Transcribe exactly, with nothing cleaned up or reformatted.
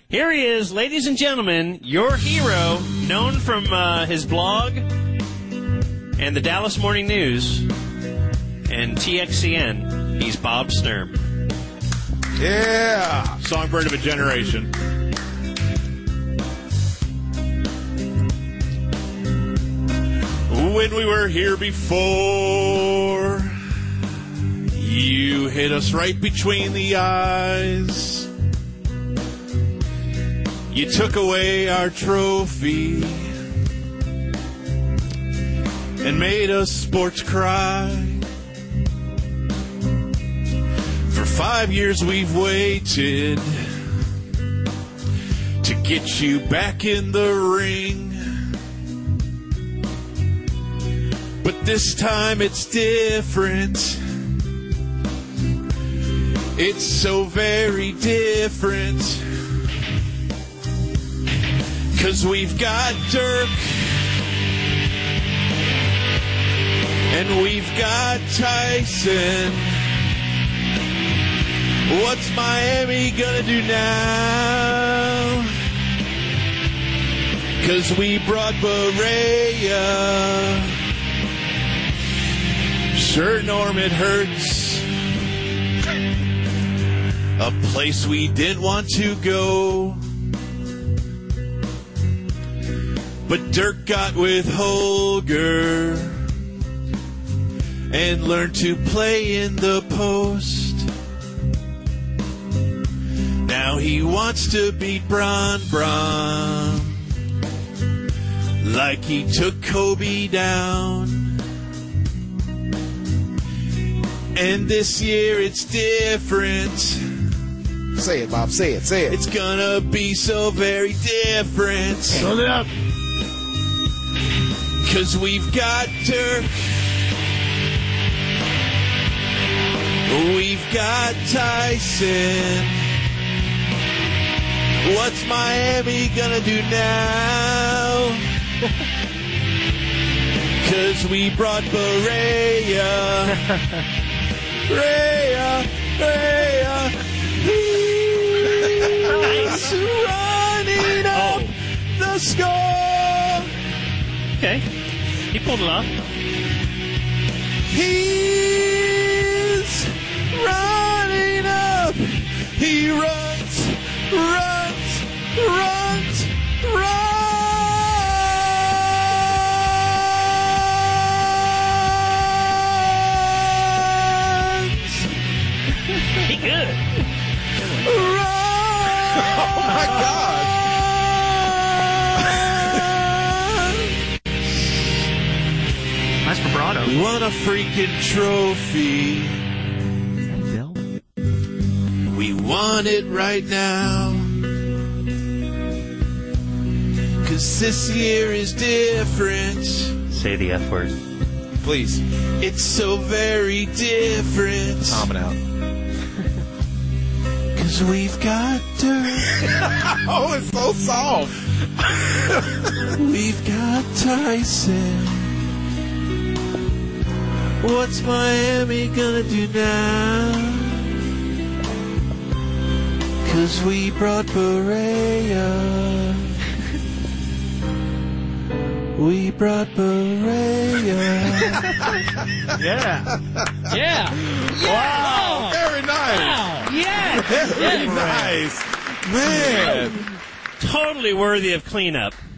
Here he is, ladies and gentlemen, your hero, known from uh, his blog and the Dallas Morning News and T X C N. He's Bob Sturm. Yeah! Songbird of a generation. When we were here before, you hit us right between the eyes. You took away our trophy and made us sports cry. For five years we've waited to get you back in the ring. But this time it's different. It's so very different. 'Cause we've got Dirk and we've got Tyson. What's Miami gonna do now? 'Cause we brought Barea. Sure, Norm, it hurts. A place we didn't want to go. But Dirk got with Holger and learned to play in the post. Now he wants to beat Bron Bron like he took Kobe down. And this year it's different. Say it, Bob. Say it. Say it. It's gonna be so very different. Hold it up. 'Cause we've got Dirk. We've got Tyson. What's Miami gonna do now? 'Cause we brought Barea. Barea, Barea. He's running up the score. Okay. He pulled it off. He's running up. He runs, runs, runs, runs. He good. Runs. Oh, my God. Nice vibrato. We want a freaking trophy. We want it right now. 'Cause this year is different. Say the F word. Please. It's so very different. Calm it out. 'Cause we've got Dirk. Oh, it's so soft. We've got Tyson. What's Miami gonna do now? 'Cause we brought Barea. We brought Barea. Yeah. Yeah. Wow. Very nice. Wow. Yes. Very nice. Man. Totally worthy of cleanup.